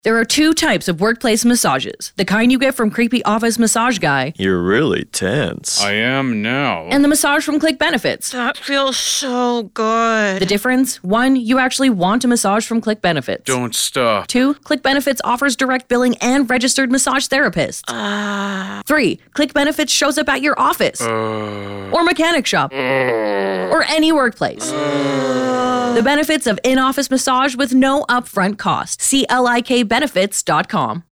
There are 2 types of workplace massages. The kind you get from creepy office massage guy. You're really tense. I am now. And the massage from Click Benefits. That feels so good. The difference? 1, you actually want a massage from Click Benefits. Don't stop. 2, Click Benefits offers direct billing and registered massage therapists. 3, Click Benefits shows up at your office. Or mechanic shop. Or any workplace. The benefits of in-office massage with no upfront cost. CLIKbenefits.com.